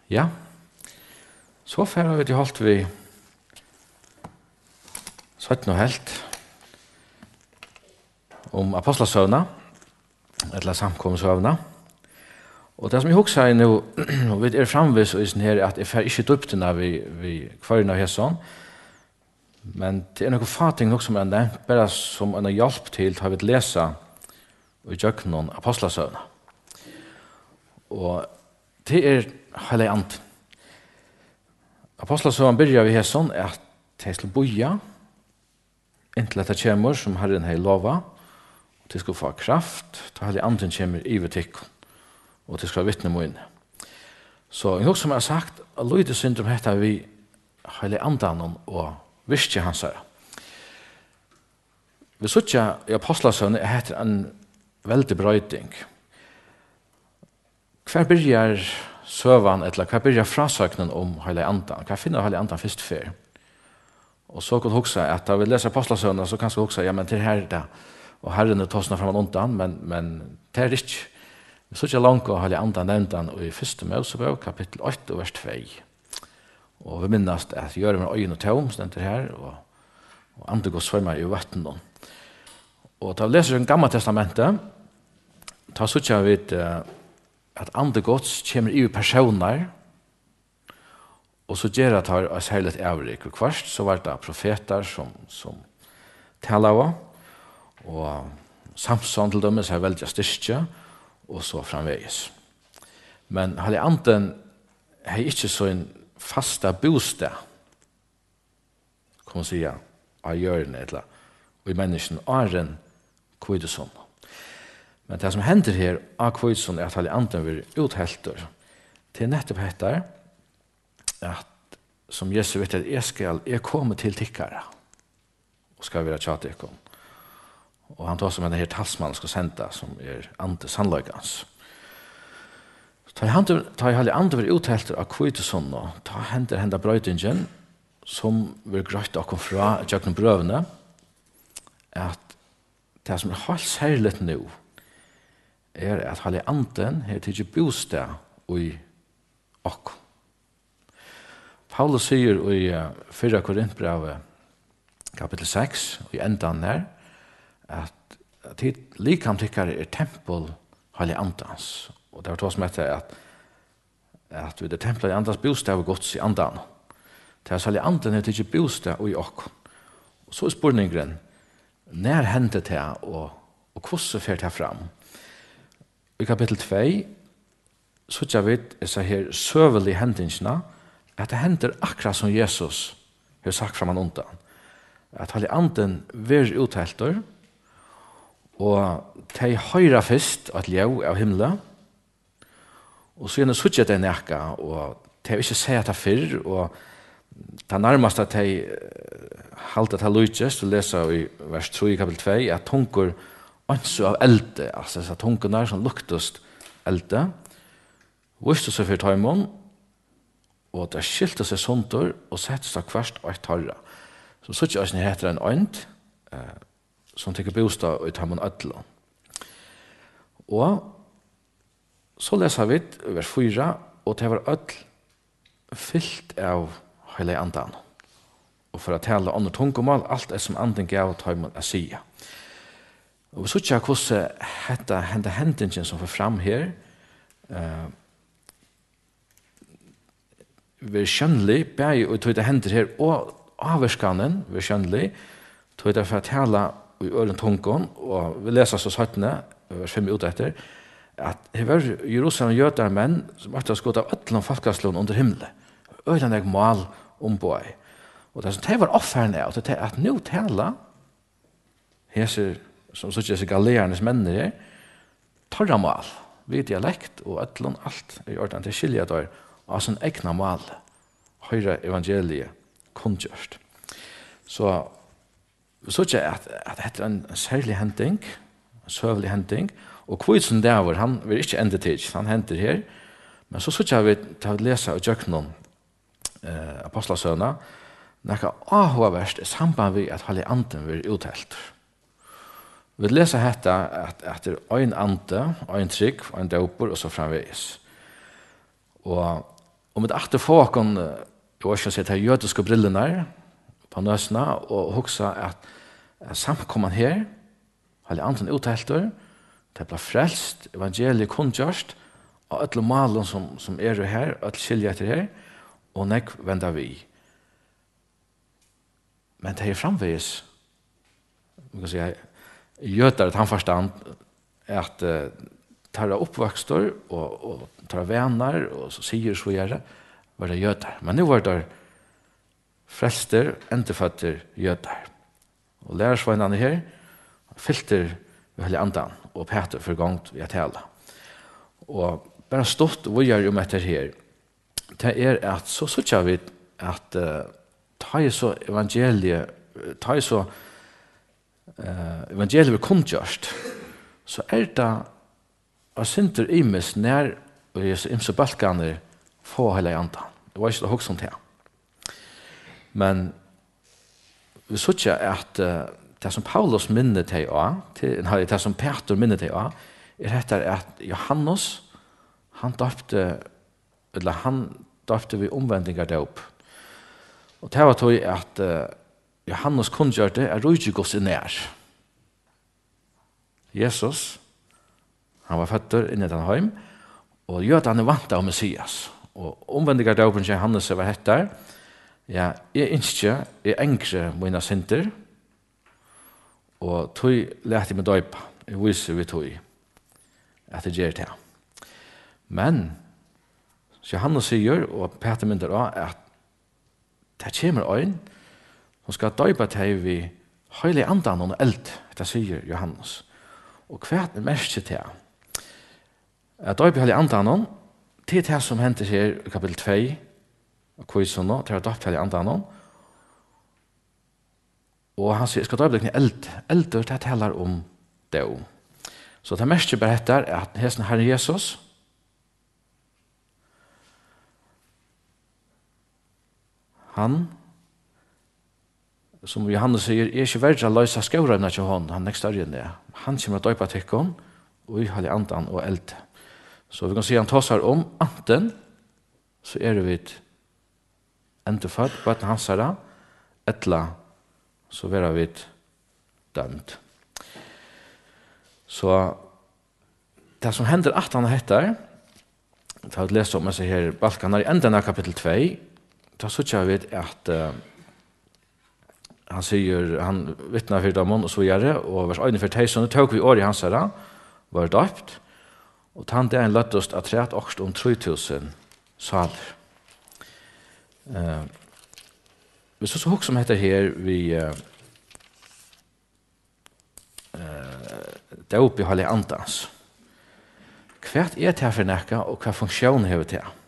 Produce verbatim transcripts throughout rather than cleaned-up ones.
Ja, så færre har vi til holdt vi sytten og helt om apostlasøvna, eller samkomsøvna. Og det som jeg husker nå, og vi er framvis og sånn her, at jeg får ikke dyptene vi, vi kvarene av hæsson, men det er noen fating nok som er nevnt, bare som en hjelp til til å lese og gjøre noen apostlasøvna. Og det er hele anden. Apostlasøvna begynner vi hæsson at de skal boja inntil dette kommer som Herren har lovet, og de skal få kraft, til hele anden kommer i vetikk, og de skal vittne må inn. Så en som jeg har sagt, at Løyde syndrom heter vi hele anden og virkje hans her. Vi så ikke i apostlasøvna heter en veldig brøyding. Hver begynner søvan, eller hva begynner frasøknen om hele anden? Hva finner hele anden først før? Og så kan du huske at da vi leser apostlasøvna, så kan du huske, ja, men det her er det. Og Herren er tåsene frem undan, men, men det er ikke. Vi så ikke langt å hele anden nevntan i første Mosebok, kapittel åtte, vers to. Og vi minnes at gjør med øyn og tøm, stender her, og, og andre går svømmer i vatten. Og da vi leser den gamle testamentet, da så ikke vi at andre gods kommer i personer, og så gjør det her oss heilig avrik. Og først så var det profeter som, som taler av, og Samson til dem er veldig styrke, og så framveges. Men hele anden har ikke så en fasta bostad, kan man si, av hjørnet, eller og i mennesken, Aren Kvidesson. Men det som hender her av Kvidesson er at hele anden vil uthelter til nettopp heter at som Jesus vet at jeg skal jeg komme til tikkere og skal være tjatikon. Og han tar som en her talsmann skal sende som er andre sannløygans. Ta i halde andre vil uthelter av Kvidesson og ta hender hender brøydingen som vil grøyte okkom fra tjøkken brøvene at det som er helt særligt nå er at halde anden har tidlig bostad i okkom. Paulus sier i fyrre Korintbrevet kapittel seks og i endan her at tid likam tykkare er tempel halde andans. Og det var to som heter at at vi det tempel i andans bostad og gods i andan. Det er halde anden er tidlig bostad i okkom. Og så er spurningen når hendte det og, og hvordan fer det fram? I kapittel to så tja vi disse her søvelige hendingsene at det hender akkurat som Jesus har sagt fram han undan. At hele anden ver uthelter og de høyra først at ljau av himmelen og så gjerne suttje det nekka og de har ikke sett det fyrr og det nærmest at de halte til lujtjes du leser i vers tre i kapittel to at tunker anså av elde altså så tunkerna som luktust elde visste seg for taimon og det skilte seg sunter og sette seg hverst og et tarra. Så så ikke også heter en øynt eh, som tykker bostad og tar man ødelen. Og så leser vi vers fyra og det var ødel fyllt av hele andan. Og for å tale andre tungomål, alt er som anden gav tar man å si. Og vi så ikke hvordan dette hende hendingen som får fram her eh, vi er skjønnelig, bare og tog det hender her, og avverskanen, vi er skjønnelig, tog det for å tale i øren tungen, og vi leser så sattene, vers fem ut etter, at det var Jerusalem jøder menn, som var til å skått av øtlen folkeslån under himmelen, øren jeg mal om på. Og det, det var offerne av, det at nå tale, heser, som så ikke er galeernes menner her, tarra mal, vi dialekt, og øtlen, alt er gjort til skilje der, av sin egna mal, høyre evangeliet, kundgjørst. Så vi så ikke at, at dette er en særlig hending, en søvlig hending, og Kvidesson der, han vil ikke ende til, han henter her, men så så ikke vi til å lese og gjøre noen eh, apostlasøna, noe avhåverst er samband vi at halve anden vil uthelt. Vi leser dette at, at det er en ande, en trygg, en døper, og så framveis. Og Og med atter folken, jeg var ikke å se til jødiske brillene på nøsene, og hoksa at, at samkomman her, hadde andre uthelter, det ble frelst, evangeliet kundgjørst, og alle malen som, som er her, alle skiljer etter her, og nek vender vi. Men det er framvis, man kan si, gjøter et handforstand, at uh, tar oppvokster, og, og tar venner, og så sier så gjerne, var det gjøter. Men nå var det frelster, endeføtter gjøter. Og lærersveinene her, filter vi hele andan, og Peter for gang vi har tala. Og bare stått og gjør om etter her, det er at så sørger vi at uh, ta i så evangeliet, ta i så uh, evangeliet vi kundgjørst, så er det av synder imes nær og i imse balkaner få hele andan. Det var ikke det hos om det. Men vi sørger at uh, det som Paulus minner til å, det som Peter minner til å, er dette at Johannes, han døpte, eller han døpte vi omvendinger døp. Og det var tog at uh, Johannes kunngjørte er rujegås i nær. Jesus, han var føtter inne i den heim, og gjør han er vant av Messias. Og omvendinger døpen til Johannes var dette, ja, jeg ønsker, jeg engre mine synder, og tog lærte meg døypa. Jeg viser vi tog at det gjør det. Men, så Johannes sier, og Peter mynter også, at det kommer øyn, som skal døypa til vi høylig andan og eld, det sier Johannes. Og hva er mest til? At døypa høylig andan, det er det som henter her i kapittel to, og kvisen nå, til å døypa høylig andan, og han sier, jeg skal døypa til eld. Elder, det taler om det. Så det mest bare etter er at hesten Herre Jesus, han, som Johannes sier, er ikke verdt å løse skjøvrøyene til hånd, han er ikke større enn det. Han kommer å døypa til hånd, og vi har andan og eld. Så vi kan si han tar seg om anten, så er det vi endefødt, på et hans herre, etla, så vera vi dømt. Så det som hender at han heter, det har vi lest om seg her, Balkaner, i enden av kapittel to, da sørger vi at uh, han sier, han vittner for dem og så gjør og vers øyne for teisene, tog vi år i hans herre, var døpt, og han det er en løttest av tret okst om tre tusen saler. Uh, Hvis vi så hukk som heter her, vi uh, uh, det er oppe i Hallig Andans. Hva er det for nekka, og hva funksjon har vi til?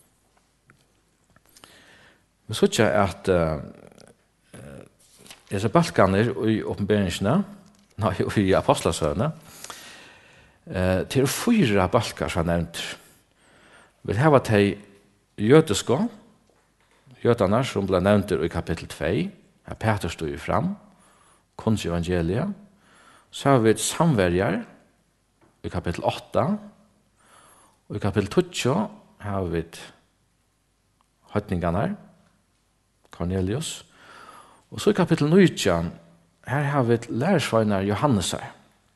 Vi så ikke at uh, uh, disse balkaner i åpenberingsene, nei, i apostlasøene, uh, til fyra balkar som er nevnt. Vi har til jødiske, jødene som ble nevnt i kapittel to, her Peter stod jo fram, kunns evangeliet. Så har vi et samverjar i kapittel åtta, og i kapittel tolv har vi et høytningene, Cornelius. Og så i kapittel nitton, her har vi et lærersvagnar Johannes her.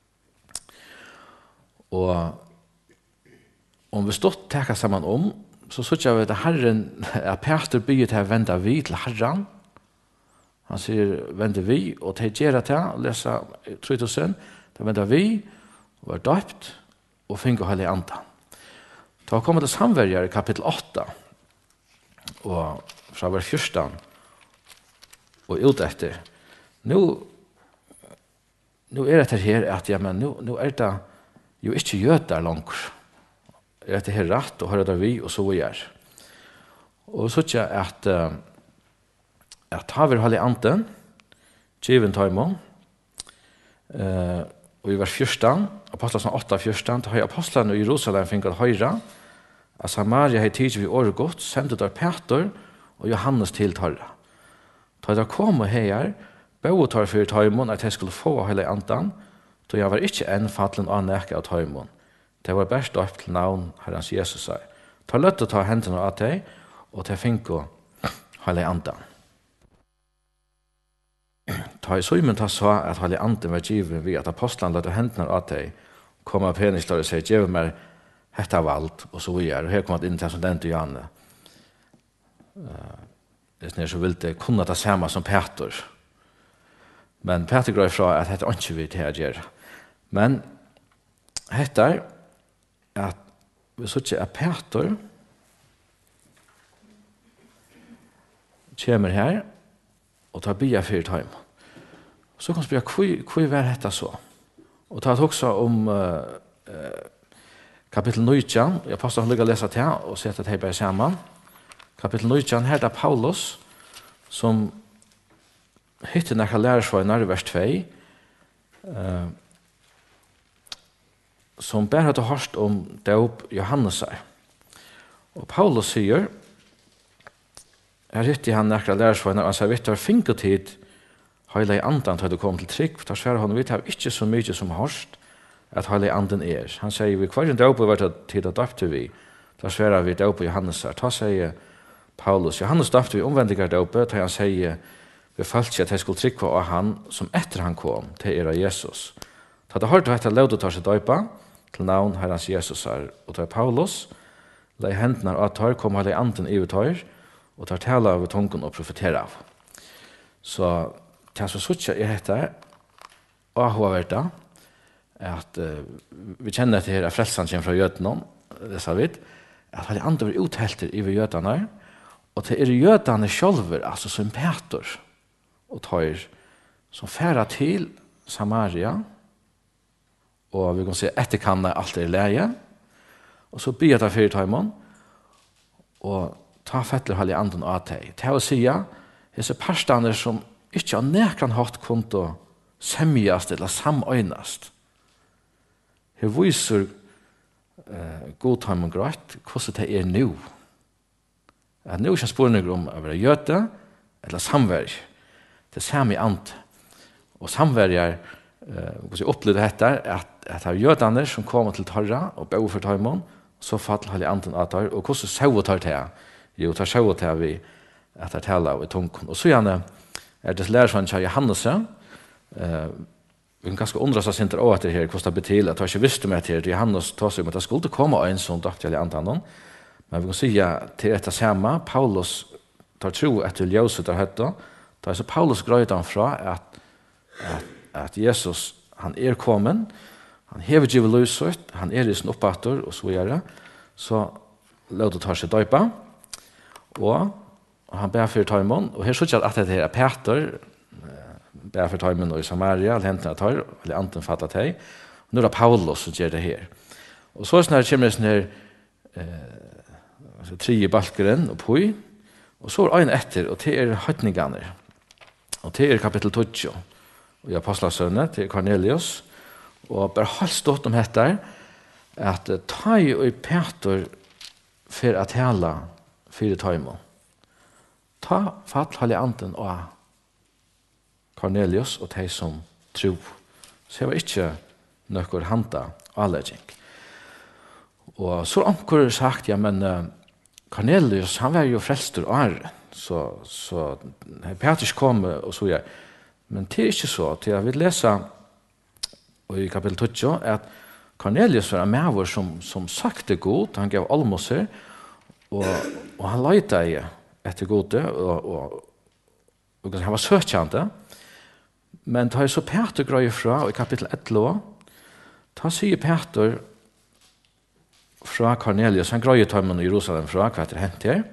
Og om vi stått teka sammen om, så sørger vi at Herren, at Peter byr til å vende vi til Herren. Han sier, vende vi, og til å gjøre til, lese tre tusen, til vende vi, og var døpt, og finne Hellig Ande. Da kommer det samverjar i kapittel åtta, og fra vers fjorten, og ut etter. Nå, nå er det her at, ja, men nå, nå er det jo ikke jøder langt. Er det her rett, og hører det vi, og så vi er. Og så er det at, at har vi Hellig Ande, Given Taimon, uh, og i vers fjorten, Apostlene åtta fjorten, da har apostlene i Jerusalem finket høyre, at Samaria har tid vi året godt, sendte der Peter og Johannes til Torra. Da de kom her, bøde tar for Taimon at jeg skulle få Hellig Ande, da jeg var ikke en fattelen av neke av Taimon. Det var best opp til navn Herrens Jesus her. Ta løtt å ta hendene av deg, og til finko Heilig Andan. Ta i Simon ta sa at Heilig Anden var givet ved at apostlene lade hendene av deg, kom av penis og sier, giv meg hetta vald, og så videre. Og her kom det inn til som den til Janne. Det er så vil det kunne ta samme som Peter. Men Peter går ifra at dette ikke vi til å gjøre. Men hetta er at vi så ikke er Peter kommer her og tar bia fyrt heim. Så kan vi spørre, hva er dette så? Og ta også om uh, uh, kapittel nitton, jeg passer å ligge og lese til og sette det bare sammen. Kapittel nitton, her er det Paulus som hittar några lärarsvagnar i vers två uh, som bara hade hört om dop Johannes. Och Paulus säger här hittar han några lärarsvagnar och säger vet du, finkotid Heilig Andan har du kommit till trygg för att svära honom vi har inte så mycket som hörst att Heilig Anden är. Han säger vi kvar en dop var det tid att döpte vi då svära vi dop Johannes. Då säger Paulus Johannes döpte vi omvändigar dopet då han säger vi falt ikke at jeg skulle trykke av han som etter han kom til era Jesus. Da det hørte etter lov å ta seg døypa til navn herrens Jesus er, og tar Paulus, lei hendene av tar, kom Heilig Anden i tar, og tar tala av tungen og profeterer av. Så til så suttje er dette, og hva er det, at uh, vi kjenner at det her er frelsen kjem fra jødene, det sa vi, at Heilig Anden var uthelter i jødene, og til er jødene sjølver, altså som Peter, og tar som færa til Samaria, og vi kan se etterkanne alt er leie, og så byr det fyrir taimon, og ta fettler Heilig Anden av deg. Til å si, disse parstaner som ikke har nekran hatt kunnt å semjast eller samøynast, her viser uh, god taimon grøtt hvordan det er nu. At nu er ikke spørning om å være jøte eller samverg. Det er samme ant. Og samverjar, uh, hvis jeg opplevde dette, at, at det er jødene som kommer til Torra og bor for Taimon, så faller Heilig Anden av tar, og hvordan sjøet tar det? Jo, tar sjøet til vi at det taler av i tungen. Og så gjerne er det lærersvann til Johannes, uh, vi kan ganske undre seg sinter også etter her, hvordan det betyr at jeg ikke visste meg til Johannes tar seg om at det skulle komme en som døpte Heilig Anden. Men vi kan si til dette samme, Paulus tar tro etter ljøset der høtta, da er så Paulus grøyde han fra at, at, at Jesus, han er kommet, han hever givet løsut, han er i sin oppatter, og så gjør det, så lød det tar seg døypa, og han ber for Taimon, og her sier at det er Peter, ber for Taimon og i Samaria, eller hentene tar, eller anten fattet det, og nå er det Paulus som gjør det her. Og så er det kommer det sånn her, eh, altså, tre i balkeren og poi, og så er det en etter, og det er høytningene. Og det er kapittel tolv, og i Apostlasønne til Cornelius, og bare har stått om dette, at ta i og Peter for å tale fire timer. Ta fatt Heilig Anden og Cornelius og de som tro. Så jeg var ikke noe handa avlegging. Og så har anker sagt, ja, men Cornelius, han var jo frelster året, så så Petrus kom och så ja, men det är inte så till jag vill läsa i kapitel tolv att Cornelius var en man som som sakte god, han gav almoser och och han leitade i efter gode och och och han var sökande. Men tar så Peter grøy fra i kapitel elva, ta sier Peter fra Cornelius, han grøy tar man i Jerusalem fra hva det hent her,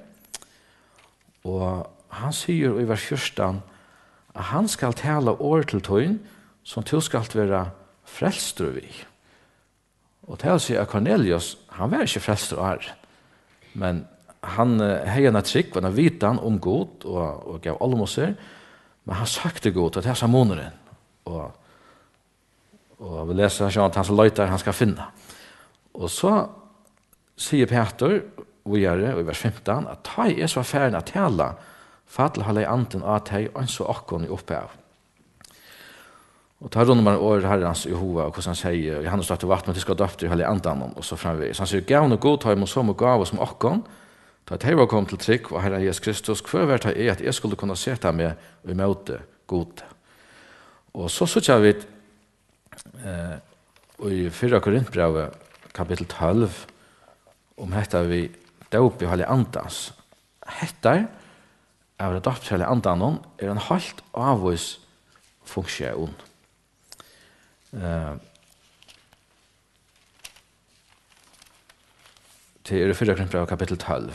og han sier i vers fjørstan at han skal tale år til tøyen som til skal være frelster vi. Og til å si at Cornelius, han var ikke frelster år, men han heier en trygg, han vite han om god og, og gav almoser, men han sakte god, og det er sammoneren. Og, og vi leser sånn at han som løyter han skal finne. Og så sier Peter, vi gjør det, i vers femton, at ta er så affæren at tale, fattelig har lei anden av teg, og en så akkon i oppe av. Og ta rundt man år herrens i hova, og hvordan han sier, Johannes støtte vatt, men de skal døpte i lei anden, og så framvis. Han sier, gav noe god tøy, men så må gav oss som akkon, Da det var kom til trygg og Herren Jesus Kristus, hva var det er at jeg skulle kunne sette meg i møte god. Og så så jeg vidt eh, i fyrre Korintbrevet kapittel tolv om dette vi døp i Hellig Andans. Hette av det døpt i Hellig Andan er en helt avvis funksjon. Eh, til er fyrre Korintbrevet kapittel tolv.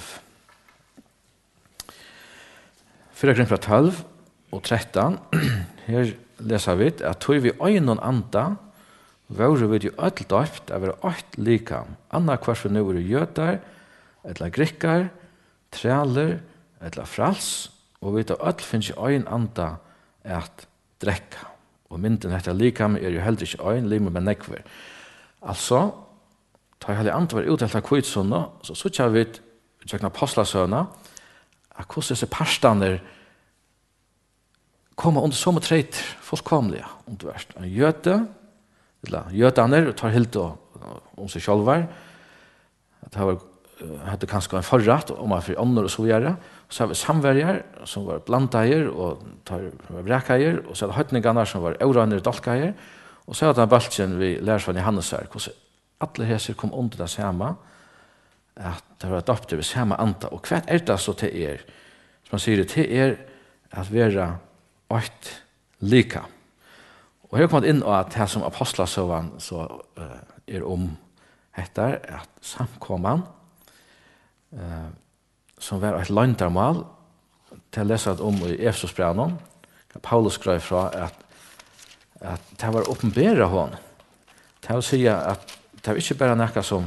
fyrre Korintbrevet tolv og tretton, her leser vi at tog vi øyne anda, våre vi jo ødel døpt av å være ødt likam, anna hver for nå er jøder, eller grikker, træler, eller frals, og vi tar ødel finnes jo øyne anda at drekka. Og mynden etter likam er jo heller ikke øyne, limer med nekver. Altså, ta i hele andre var utdelt av kvitsånda, så så tja vi tjekna apostlasøna, at hvordan disse parstaner kommer under samme treit fullkomlige underverst. En jøte, eller jøtaner, tar helt om seg sjálvar, at det var hadde kanskje en forrett om man for ånder og så gjøre. Så har vi samverger som var blandeier og tar brekeier, og så er det høytningarna som var eurønner og dolkeier, og så er det baltjen vi lærer fra Johannes her, hvordan alle heser kom under det samme, at det var adopter ved samme anta. Og hva er det så til er? Som man sier, til er at være åkt lika. Og her kommer inn at det som apostlasøvan så uh, er om etter at samkomman uh, som var et landarmal til å lese om i Efesusbrevet, Paulus skrev fra at, at det var åpenbæret hon. Det vil si at det var ikke bare noe som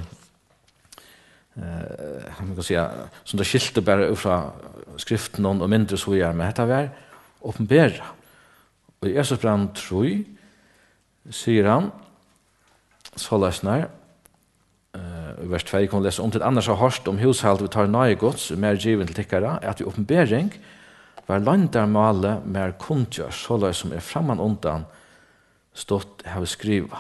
uh, man kan si, som det skilte bare fra skriften og mindre så gjør, men det var åpenbæret. Og i Efesusbrevet tre sier han, så løsner, uh, i vers to, jeg kan lese om til annars har hørt om hushalt vi tar nøye gods, mer given til tikkere, at i åpenbæring var landarmale mer kundgjør, så løs som er framman undan, stått her vi skriva.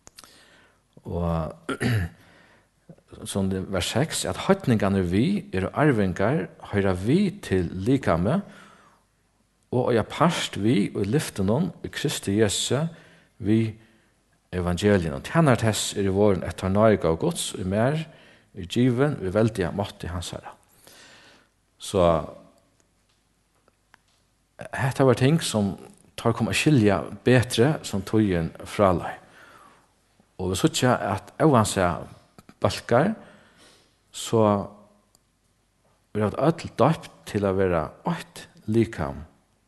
Og som det vers seks, at høytningene vi er arvingar, høyra vi til likame, og jeg parst vi og lyften om i Kristi Jesu vi evangelien. Og tjener tess er i våren etter nøyga og gods, og mer i given, vi veldige måtte hans herre. Så dette var ting som tar kom å skilja betre som togjen fralai. Og vi sutja at oansett balkar, så vi har hatt ødel døpt til å være åkt likam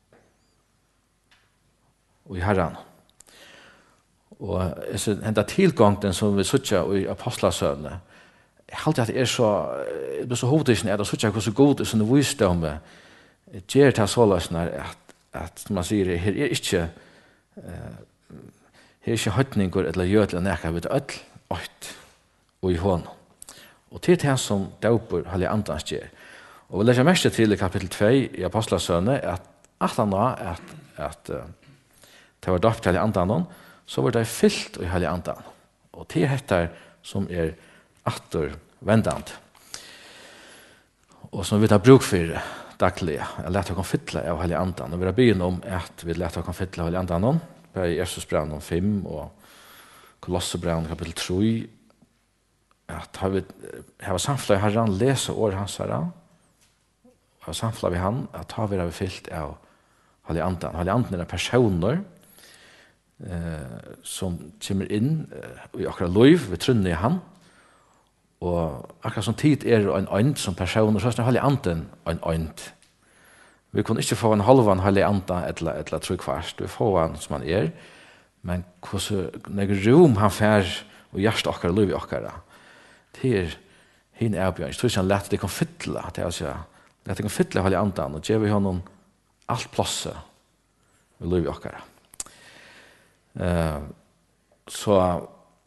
og i herran. Og enda tilgången som vi sutja i apostlasøvne, jeg halte at det er så, det blir så hovedisen er det sutja hvor så god er sånne visdomme, gjer til såløsene at, at som man sier, her er ikke uh, her er ikke høytninger eller gjør eller nekka, vi er ødel åkt og i hånden. Og til det som døper Hellig Andans gjer. Og vi legger mest til i kapittel to i apostlasøvne at at han da at, at uh, det var døpt Hellig Andan, så var det fyllt i Hellig Andan. Og det er dette som er atter vendant. Og som vi tar bruk for daglig, jeg lette oss fylle av Hellig Andan. Og vi har begynt om at vi lette oss fylle av Hellig Andan, bare i Efesusbrevet fem og Kolossebrevet kapittel tre, at har vi har samfunnet i Herren, lese år hans herre, har samfunnet vi han, at har vi har fyllt av Hellig Andan. Hellig Andan er personer, Eh, som kommer inn uh, i akkurat liv, vi trunner i han, og akkurat som tid er en ånd som person, og så er det Hellig Anden en ånd. Vi kan ikke få en halvan Hellig Anden eller, eller tro kvart, vi får han som han er, men hvordan rom han fær og hjertet akkurat liv i akkurat, det er hin erbjørn. Jeg tror ikke han lett det kan fytle, det er altså, lett det kan fytle Hellig Anden, og gjør vi honom alt plasset i liv i akkurat. Uh, så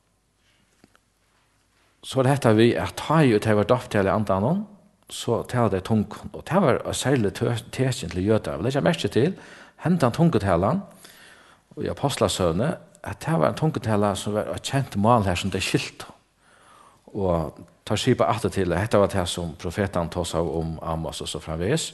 så det heter vi at ta jo til å være døpt til andan så tar det tung og det var særlig tesen til jøder. Det er mest til hentan tungetalen og i apostlasøvne at det var en tungetale som var et kjent mal her som det er skilt og tar skipa atter til det. Dette var det som profeten tog seg om Amos og så framvis.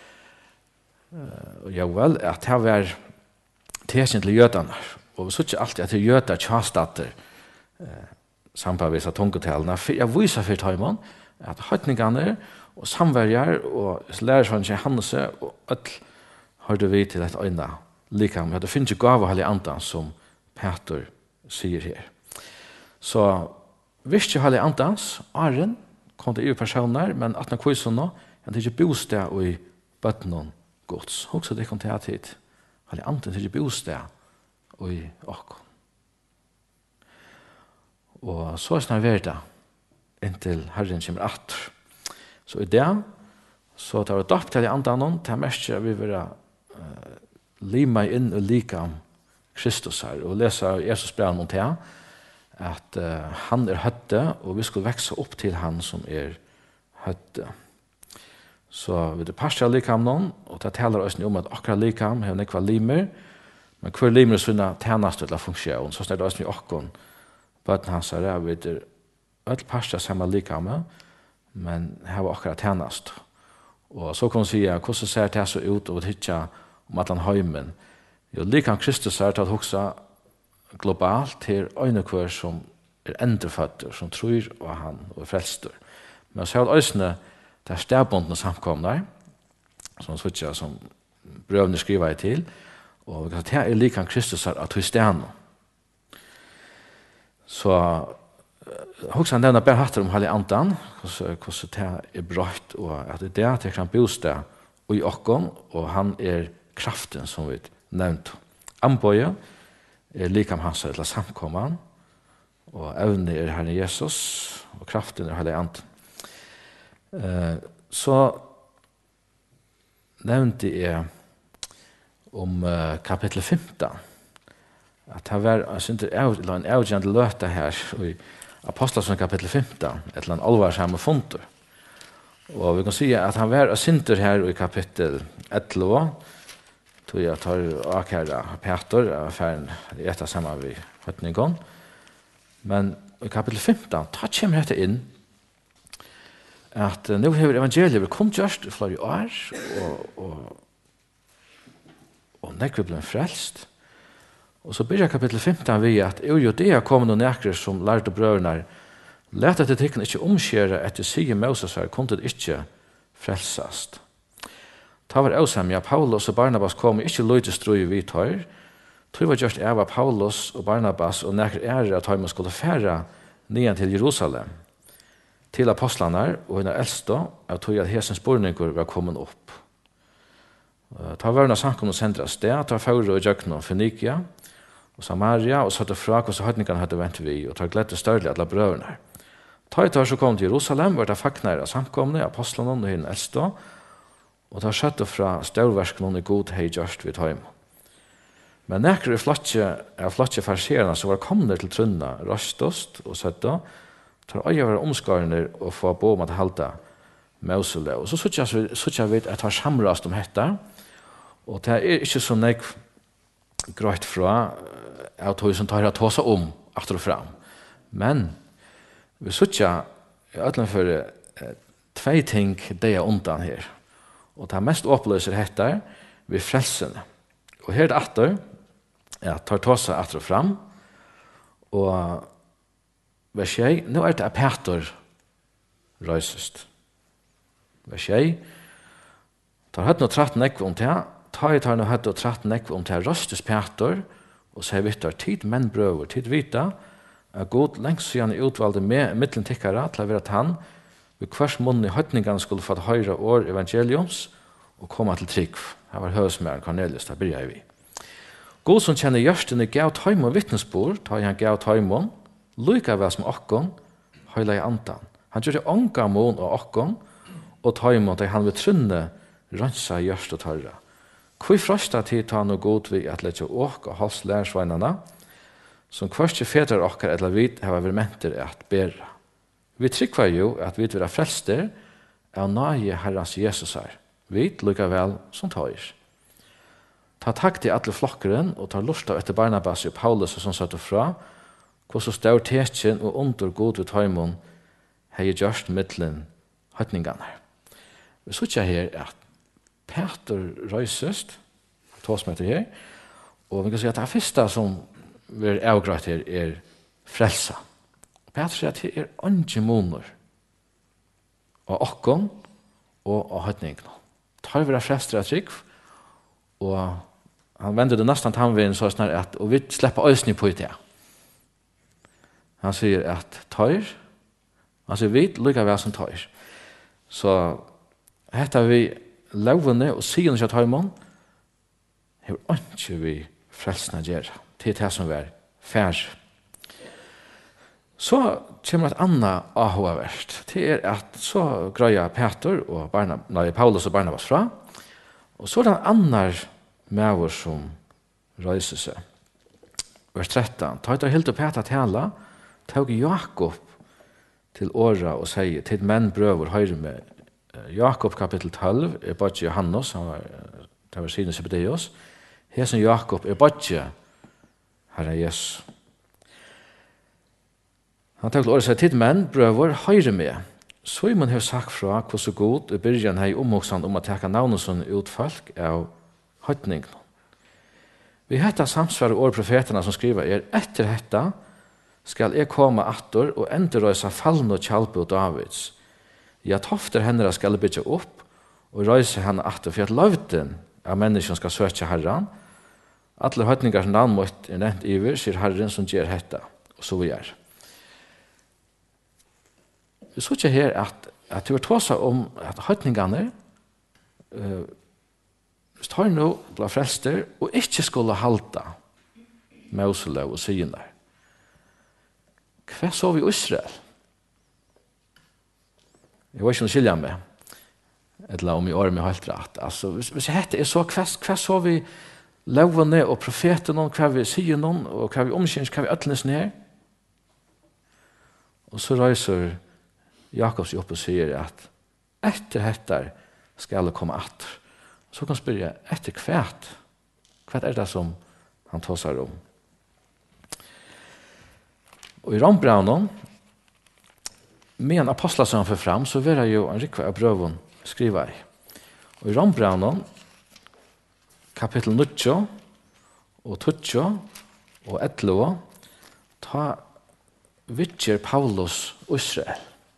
Og ja vel, at det var tesen til jødene. Og vi så ikke alltid at det er jøder tjastater eh, samtidig av tungetalene. For jeg viser for tøymon at høytningene og samverjar og lærersvann til Hannese og alt har du vidt til et øyne likam. Ja, det finnes ikke gav og heilig andan som Peter sier her. Så hvis ikke heilig andans, Aren, kom det i personer, men at han kvisen nå, han er ikke bosted i bøttenen gods. Også det kom til at hit. Heilig andans er ikke bosted i okko. Og så er snart verda inntil Herren kommer atter. Så i det, så tar vi dopp til andan, til mest vi vil uh, lima inn og lika Kristus her, og lesa Jesus brev om til at uh, han er høtte, og vi skal vekse opp til han som er høtte. Så vi det passer lika om noen, og det taler oss om at akkurat lika om har nekva limer, men hver limer er sånne tjeneste til funksjon, så snart det oss med okkon, bøten hans er vi det alt passer samme lika om, men her var akkurat tjenest. Og så kan man si, hvordan ser det så ut og hitja om at han heimen? Jo, likan Kristus er til å huske globalt til øynekvør som er endreføtter, som tror og han og frelster. Men så er det øysene det er stedbundne samkomne, som switcha som brøvene skriver jeg til, og det er likan Kristus er at vi stedene. Så Hugsa han nevna bare hatt om Heilig Andan, hvordan det er brøtt, og at det er det han bostad i okkon, og han er kraften som vi nevnt. Ambøye er likam hans til samkomman, og evne er Herren Jesus, og kraften er Heilig Andan. Eh, så nevnte jeg om uh, kapittel femton, at det var en avgjende løte her, og Apostlasen kapitel femton, et eller annet alvarsamme funter. Og vi kan si at han var sinter her i kapittel elleve, tog jeg tar akkæra Peter, affæren etter sammen vi høytningen. Men i kapittel femton, ta kommer dette inn, at nå har evangeliet kom gjørst i flere år, og, og, og nekker ble frelst. Og så begynner kapittel femton vi at ur Judea kom noen nekere som lærte brøderne, let at det ikke ikke omskjere etter sige Moses her, kunne det ikke frelsast. Ta var avsam, ja, Paulus og Barnabas kom ikke løyte strøy vidt her, tror var just av Paulus og Barnabas og nekere ære at de skulle fære nyan til Jerusalem, til apostlene og henne eldste, av tog at hesens borninger var kommet opp. Ta var henne samkomne sendra sted, ta førre og jøkken og Fenikia, og Samaria, og satte fra hvordan høytningene hadde vent vi, og tar gledde større alle brødene. Ta et år så kom til Jerusalem, var det fakner av samkomne, apostlene og henne eldste, og ta satte fra størverskene i god hei gjørst vidt høyme. Men nekker i flotje, av flotje farserene som var kommet til trunna, røstost og søtte, tar øye være omskårene og få bo om at halte Mosele. Og så synes jeg vidt at jeg har samrast om dette, og det er ikke så nek grøyt fra av tog som tar å ta seg om etter og fram. Men vi synes jeg i for eh, tvei ting det er undan her. Og det mest oppløser dette ved frelsene. Og her er det etter at tar ta seg etter og fram, og vers jeg, nå er det at Peter røysest. Vers jeg, tar høyt noe tratt nekve om det, tar jeg tar noe høyt og tratt nekve om det, røstes Peter, og sier vittar, tid menn brøver, tid vita, er god lengst siden i utvalgte med mittlen tikkere til å være at han, ved hvers munn i høytningene skulle få høyre år evangeliums, og komme til trygg. Her var høysmæren Cornelius, der bryr jeg vi. God som kjenner hjørstene gav taimon vittnesbord, tar han gav taimon, lykka vel som okkon, høyla i andan. Han gjør det ånga mån og okkon, og taimon der han vil trunne rønsa i hjørst og tørra. Hvor frøsta tid tar noe god vi at lette åk og hals lærersveinene, som hverste fedrar okkar eller vid har vært menter at bæra. Vi trykker jo at vi vil ha frelster av nage Herrens Jesus her. Vi lykka vel som tøyr. Ta takk til alle flokkeren og ta lust av etter Barnabas og Paulus som satt fra, hvor så stør tekjen og under god ved tøymon hei gjørst mittlen høytningarna. Vi sier her at Peter røysest, to som heter her, og vi kan si at det første som vi er avgrøtt her er frelsa. Peter sier at det er andre måneder av okkon og av høytningene. Tar vi det frelster av trygg, og han vender det nesten til han så snart at og vi slipper øsning på det. Han sier at tar, han sier vi lykker vel som tar. Så heter vi lovene og sigene til Taimon, har ikke vi frelsene gjør til det som er færre. Så kommer et annet avhåverst. Det er at så grøyer Peter og Barnab- nei, Paulus og Barnabas fra, og så er det en annen med som røyser seg. Vers tretton. Ta ut av helt og Peter tala, tog Jakob til åra og sier, til menn brøver høyre med Jakob kapittel tolv er badje Johannes, han var, det var sinnes Zebedeus. Her som Jakob er badje Herre Jesus. Han tar til året seg til menn brøver høyre med. Så man har sagt fra hvordan god i byrjan hei omhoksand om å teka navnet som utfalk av høytning. Vi hetta samsvarer år profeterna som skriver er etter hetta skal jeg komme atter og endrøysa fallne og kjalpe og Davids. Ja, tofter henne skal bytja opp og røyse henne atter for at løvden av mennesken skal søke Herren. Alle høytningar som navn mått er nevnt iver, sier Herren som gjør hetta. Og så vi er. Vi så ikke her at, at det var tåsa om at høytningene uh, tar nå blant frelster og ikke skulle halta Mosele og syene. Hva så vi i Israel? Jeg var ikke noe skilja med, eller om i året med helt rett. Altså, hvis, hvis jeg heter, så hva, hva så vi lovene og profetene, hva vi sier noen, og hva vi omkjenner, hva vi øtles ned. Og så reiser Jakob seg opp og sier at etter dette skal alle komme atter. Så kan man spørre, etter hvert, hva er det som han tar seg om? Og i Rombraunen, med en apostler som han får fram, så vil jeg jo en rikve av brøven skrive i. Og i Rombraunen, kapittel nitjo, og tutjo, og etlo, ta vittjer Paulus Israel.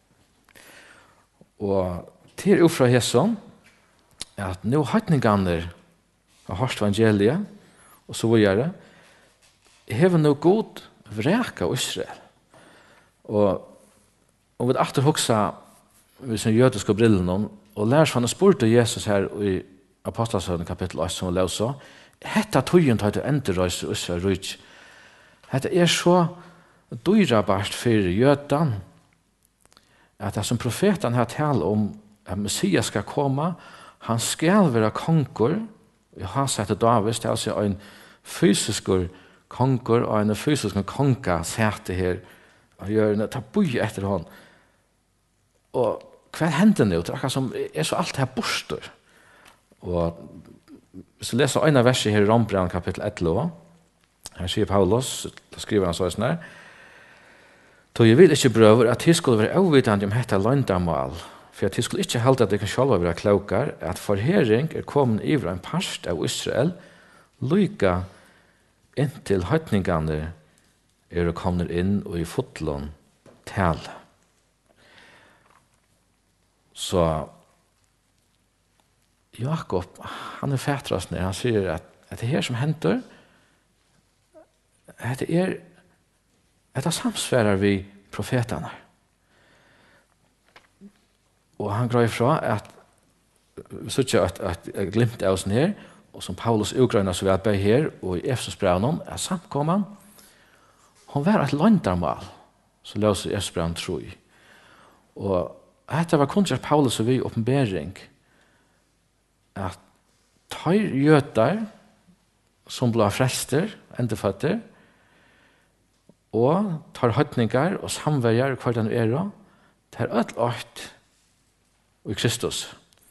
Og til ufra Hesson, at nå høytningene har hørt evangeliet, og så videre, hever nå god vreka Israel. Og, og vi atter hoksa vi som jødiske brillene, og lærer fra han spurte Jesus her i Apostelsønnen kapittel åtte, som vi løser, hetta tøyen tar til enderøys Israel rydg. Hetta er så dyrabart for jødan, at det som profeten har talt om at Messias skal komme, han skal være konger, vi har sett til David, det er altså en fysisk konger, og en fysisk konga sette her, og gjør det, ta bøy etter hånd. Og hva hender nå? Det er akkurat som er så alt her borster. Og hvis du leser en av verset her i Rombraunen kapittel elleve, her sier Paulus, da skriver han så sånn her, «Så jeg vil ikke brøver at de skulle være avvidende om dette landamål, for at de skulle ikke halte at de kan selv være klokere, at forhering er kommet iver en parst av Israel, lykke inntil høytningene er og kommer inn og i fotlån tale. Så Jakob, han er fætrasende, han sier at, at det her som henter, at det er at det samsværer vi profetene. Og han grøy fra at så ikke at, at jeg glimte av oss her, og som Paulus ugrøyner så vi at bøy her, og i Efesbrevnen er samkommet, hun var et landarmal, så løs i Efesbrevnen tro i. Og dette var kun Paulus og vi oppenbering, at tar jøter som ble frelster, endeføtter, og tar høytninger og samveier hver den er, tar alt alt i Kristus.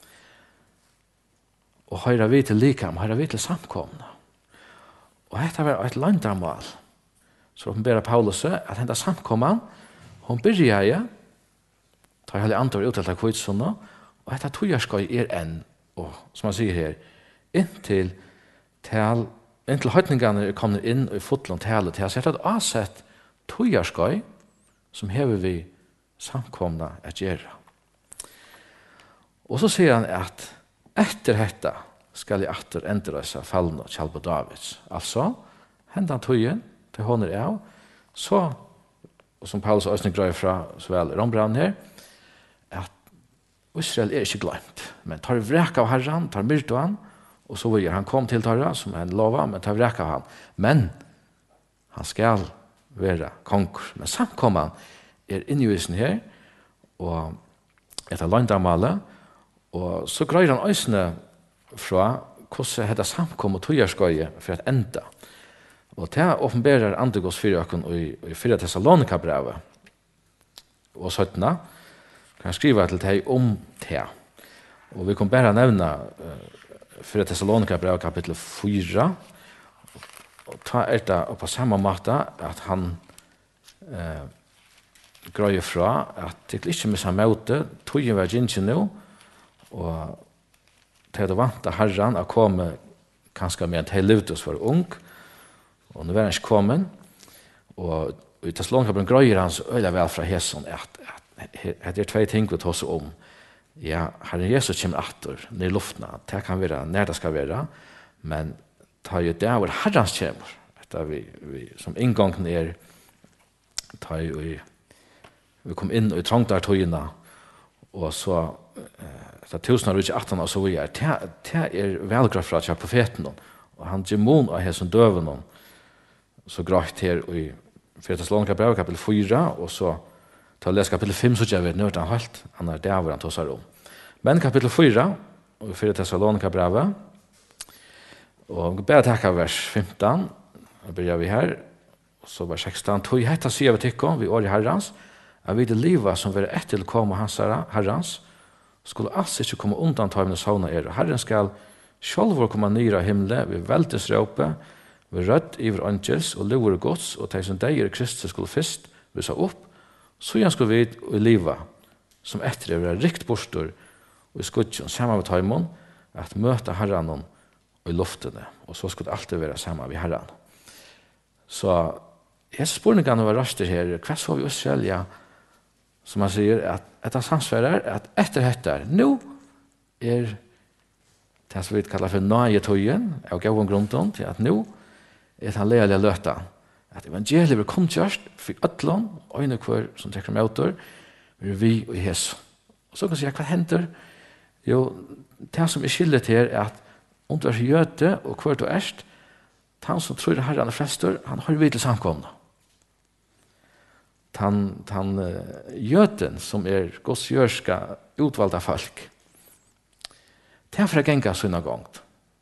Og høyre vi til likam, høyre vi til samkomne. Og dette var et landarmal. Så åpenberer Paulus at henne samkomne, hun begynner tar heller andre uttalt av kvitsånda, og dette togjerskøy er enn, og som man sier her, inntil til, inntil høytningene er kommet inn i fotland talet til, så er det et avsett togjerskøy som hever vi samkomna at gjøre. Og så sier han at etter dette skal jeg atter endrøse fallen og kjall på Davids. Altså, hendan togjen til hånden er av, så, og som Paulus også grøy fra så vel Rombrand her, at Israel er ikke glemt, men tar vrek av Herren, tar myrt av han, og så vil han kom til Torra, som han lova, men tar vrek av han. Men han skal være konger. Men samkommer han er innjøysen her, og etter landamalet, og så grøy han øysene fra hvordan dette samkommer togjerskøye for at enda. Og det åpenberer Andegås fyrøkken i, i fyrre Thessalonika-brevet. Og syttende kan jeg skrive til deg om det. Og vi kan bare nevne uh, fyrre Thessalonika-brevet kapittel fire. Og ta er det på samme måte at han uh, grøyer fra at det ikke med samme måte togjen var ikke nå, og det er vant av Herren å komme kanskje med en til livtus for ung, og nå er han ikke kommet, og i Thessalonika grøyer han så øyelig vel fra Heson at, at, at det er tve ting vi tar oss om. Ja, Herren Jesus kommer atter ned i luftene, det kan være når det skal være, men tar jo det hvor Herrens kommer, etter vi, vi som inngangen er, tar jo i, vi kom inn og trangt der togene, og så etter tusen av ikke atten og så videre, det er velgrøft fra til profeten, og han gemon av hessen døven, så grøft her i fyrre Thessalonika brev, kapittel fire, og så til å lese kapittel fem, så jeg vet nå at han holdt, han er der hvor han tar seg om. Men kapittel fire, og i fyrre Thessalonika brev, og bare takk av vers femten, og begynner vi her, og så vers seksten, tog hetta sier vi tikkum, vi år i Herrens, at vi det livet som vil etter til komme hans Herrens, skulle alls ikke komme undan tøymene savna er, og Herren skal sjálvor komme nyra himle, vi veltes råpe, vi rødt iver angels, og lover gods, og de som deier Kristus skulle først vise opp, så igjen skulle vi i livet, som etter er rikt bostor, og i skudjon, sammen med tøymon, at møte Herren og i luftene, og så skulle det alltid være sammen med Herren. Så jeg spurningene var raster her, hva så vi oss selja, som man sier, at etter samsværer, at etter dette, nå er det som vi kallar for nøyetøyen, og gav en grunn til at nå er det leilige løta, at evangeliet blir komkjørst for ødlån, øyne hver som trekker med autor, er vi og Jesus. Og så kan jeg si, hva hender? Jo, det som er skillet her er at om du er jøte og hver du erst, han som tror at Herren er frester, han har vi til samkomne. Han, han uh, jøten som er godsjørska utvalgte folk, det er for å genga sånne gongt.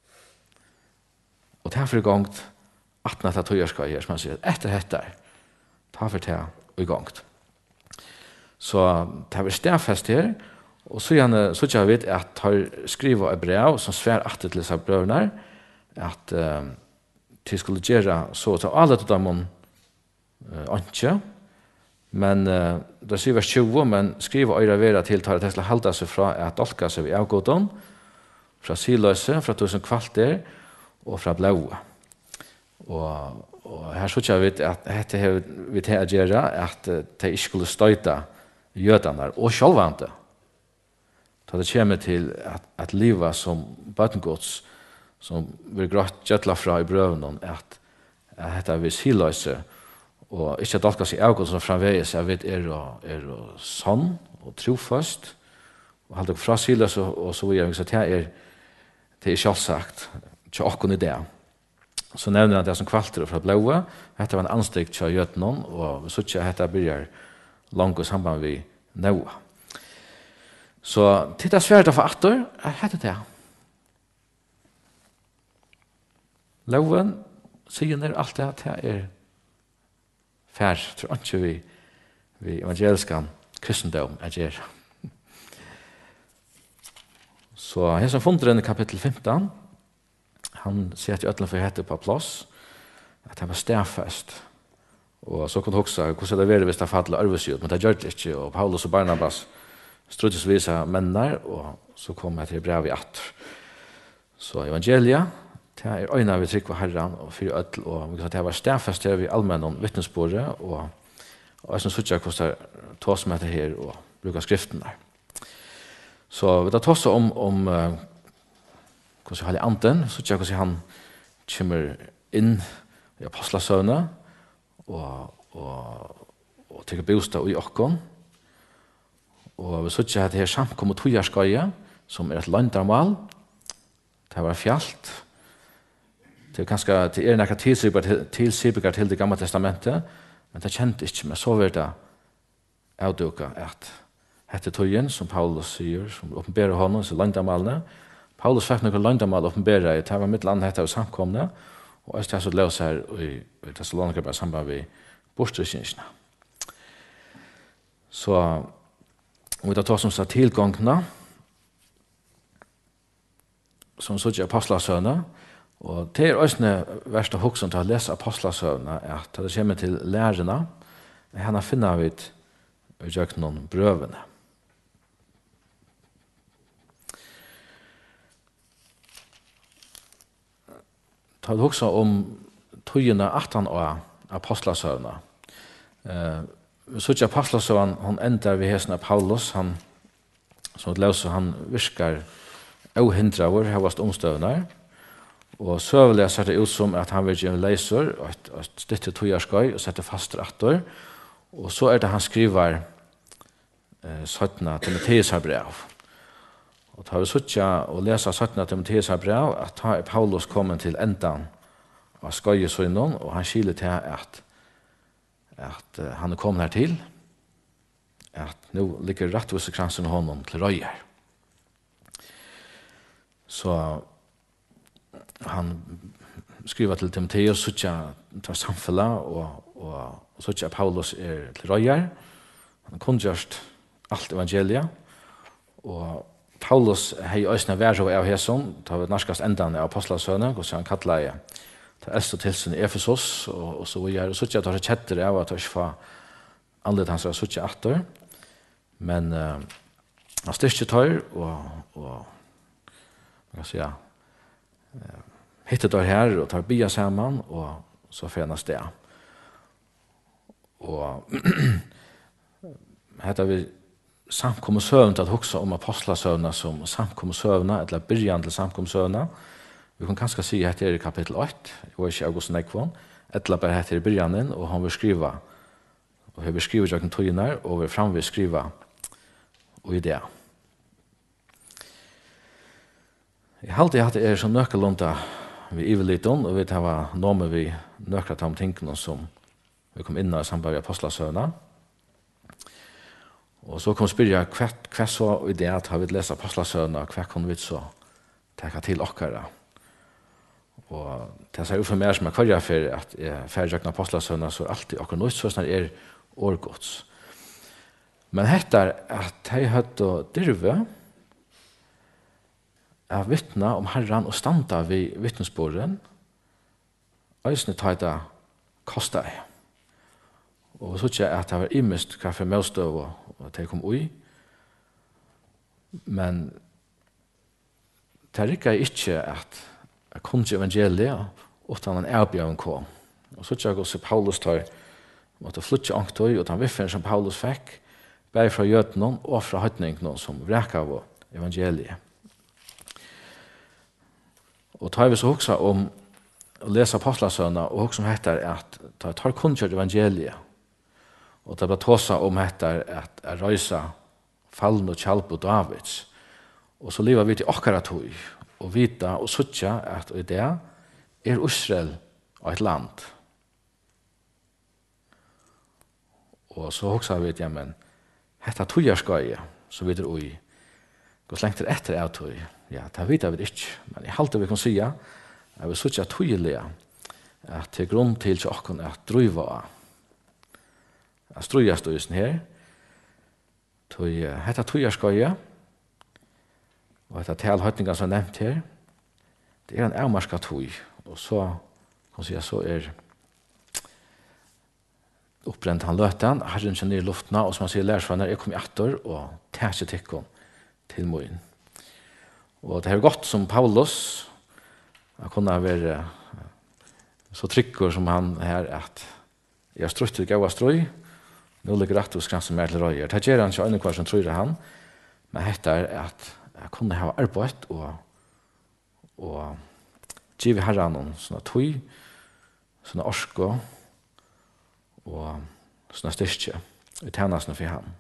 Og det er for å gongt at natt at tøyerska her, som man sier, etter dette, ta for det og i gongt. Så det er vi stedfest her, og så gjerne, så gjør vi at har skrivet et brev som svær atter til disse brøvene, at uh, de skulle gjøre så til alle til dem uh, ikke, men uh, det sier vers tjue, men skriver øyre vera til tar at de skal halde seg fra at dolka seg ved avgåten, fra siløse, fra tusen kvalter, og fra blåa. Og, og her så jeg vet at dette har vi til å gjøre, at uh, de ikke skulle støyte jødene, og sjølvante. Så det kommer til at, at livet som bøtengods, som vi grått gjøtla fra i brøven, at, at dette er vi siløse, og ikke at alt kan si avgått som framveis, jeg vet er og, er og sånn, og trofast, og halte fra siløs, og, og så videre, så det er, det er selvsagt, ikke åkken i det. Så nevner han det som kvalter fra blåa, dette var en anstrykt til jøtenen, og så ikke dette begynner langt i samband med Noah. Så det er svært å få atter, er dette det. Loven sier ned alt det, det er fær, tror ikke vi, vi evangeliske kristendom er gjør. Så her som fundet i kapittel femten, han sier at Øtlen får hette på plass, at han var stedfest. Og så kunne du også, hvordan det var hvis det fattelig arvesjøt, men det gjør det ikke, og Paulus og Barnabas struttesvisa mennar, og så kom jeg til brev i atter. Så evangelia, det er øyne vi trykk for Herren og for ødel, og vi kan si at det var stedfest her vi allmennom vittnesbordet, og og jeg synes ikke hvordan det tar som heter her og bruker skriften der. Så vi tar tås om, om uh, hvordan han er anden, så ikke hvordan han kommer inn i apostlasøvnet og, og, og tenker bostad i okken. Og vi så ikke at det her samkommet togjærskøye, som er et landarmal, det var fjalt. Det er ganske, det er nekka tilsibikar til det gamle testamentet, men det kjente ikke, men så var det avduka at hette tøyen, som Paulus sier, som åpenberer honom, så landamalene. Paulus fikk noen landamal åpenberer, det var mitt land hette av samkomne, og jeg stod så løs her i Thessalonika bare samband med bostadskinsene. Så om vi tar ta som sa tilgångna, som så ikke apostlasøvne, og det er også verste hoksen til å lese apostlasøvne, at det kommer til lærerne, henne finner vi i gjøk noen brøvene. Ta det også om tøyene atten av apostlasøvne. Eh, så ikke apostlasøvne, han ender ved hesen av Paulus, han, som et løse, han virker ohindret over, her var omstøvende, og søvelig ser det ut som at han vil gjøre leser, og et, et stytte tøyerskøy, og sette fast retter, og så er det han skriver eh, syttende Timotheus har brev. Og tar vi suttja og leser syttende Timotheus har brev, at ta er Paulus kommet til endan av skøyesøgnen, og han skiler til at, at uh, han er kommet her til, at nå ligger rettvisekransen honom til røyer. Så han skriver til Timotheus, suttja tar samfunnet, og, og, og suttja Paulus er til røyer. Han kunne gjort alt evangeliet, og Paulus hei øysna vært av Hesson, ta vi narskast endan av apostlasøne, og så han kallet jeg til eldste tilsyn i Efesos, og, og så vi er, og så ikke at det kjetter av at det ikke var annerledes hans er suttje atter, men uh, han styrke tør, og, og man kan si, uh, hittet der her, og tar bia sammen, og så fjernes det. Og heter vi samkommensøvn til at hukse om apostlasøvna som samkommensøvna, eller byrjan til samkommensøvna. Vi kan kanskje si at det er i kapittel åtte, jeg var ikke August Nekvån, eller bare heter i byrjanen, og han vil skriva, og han vil skriva jakken tøyner, og vil fram vil skriva og idé. Jeg halte at det er som nøkkelunda vi iveliten, og vi tar noe med vi nøklet om tingene som vi kom inn i samband med apostlasøvna. Og så kom vi spyrja hva, hva så i det at vi lest apostlasøvna, hva kunne vi så tenke til okkara. Og det er jo for meg som er kvarja for at jeg ferdiggjøkna apostlasøvna, så er alltid okkara nødt, så sånn er årgods. Men hettar at jeg høtt å dirve av vittna om Herren og standa vid vittnesbordet, øysene tar det kostar jeg. Og så ikke at det var imest kaffe møstøv og at jeg kom ui. Men det er ikke ikke at jeg kom til evangeliet utan en erbjørn kom. Og så ikke også Paulus tar måtte flytte angtøy og den viffen som Paulus fikk bare fra jødene og fra høytningene som vrek av evangeliet. Og tar vi så også om å lese apostlasønene og også om heter at det tar kunnkjørt evangeliet. Og det ble tåsa om etter at jeg røysa fallen og kjalp og Davids. Og så lever vi til okkara tog og vita og suttja at i det er Israel og et land. Og så hoksa vi til, ja, men hetta togjarskøye, så videre ui, gå slengt etter av tog. Ja, det vet vi ikke, men jeg halte vi kan si at vi suttja togjelige at til grunn til okkon at drøyva av. Jeg strøyer støysen her. Tøy, hetta tøyerskøye, og hetta talhøytninga som er nevnt her, det er en avmarska tøy, og så, kan si, så er oppbrent han løten, herren kjenner i luftna, og som han sier lærersvannet, jeg kom i atter, og tæsje tikkun til moin. Og det er godt som Paulus, han kunne være så tryggur som han her, at jeg har strutt til gaua strøy, nå ligger rett hos grann som er til røyer. Det gjør han ikke øyne hver som tror det han, men dette er at jeg kunne ha arbeid og, og givet herren noen sånne tøy, sånne orsko og sånne styrke i tjenestene for ham.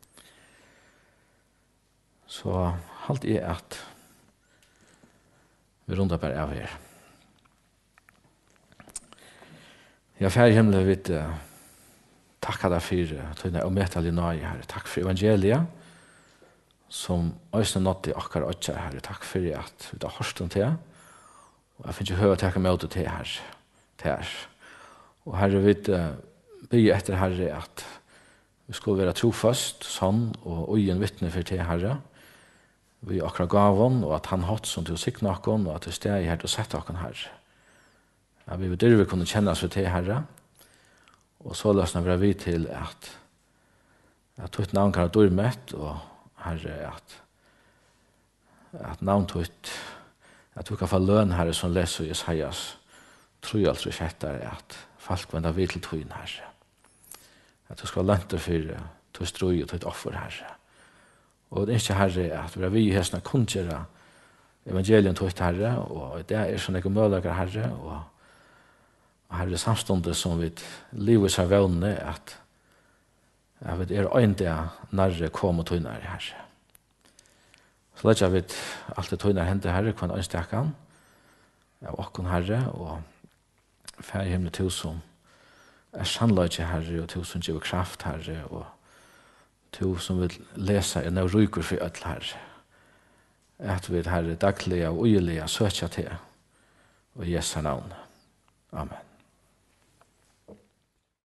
Så halt er at vi runder bare av her. Jeg er ferdig himmelig vidt uh, takk deg for tøyne og metallige nøye her. Takk for evangeliet som øyne nådde akkurat åtjer her. Takk for at vi har hørt om det. Og jeg finner ikke høy å takke med til her. Til her. Og herre, vi uh, bygger etter herre at vi skulle være trofast, sånn, og øyen vittne for til herre. Vi akkurat gav hon, og at han hatt som til å sikne okken, og at det steg her til å sette okken herre. Ja, vi vil dyrve kunne kjenne oss for til herre, og så løsner vi vi til at at tog navn kan ha dyrmett, og herre at at navn tog at du kan få løn herre som leser i Isaias tror jeg altså ikke at folk vender vi til togjen herre. At du skal lønte for tog strøy og tog offer herre. Og det er ikke herre at vi er vi i hestene kun gjøre evangelien tog herre, og det er sånne møllager herre, og Og her er samståndet som vi lever seg vevne at jeg vet er øynde nærre kom og tøyner her. Så lett jeg vet alt det tøyner hente herre kvann øynstekan av okkon herre og færre himmel til som er sannløyde herre og til som giver kraft herre og til som vil lese en av ryker for ødel herre. At vi herre daglige og ugelige søkja til og i Jesu navn. Amen.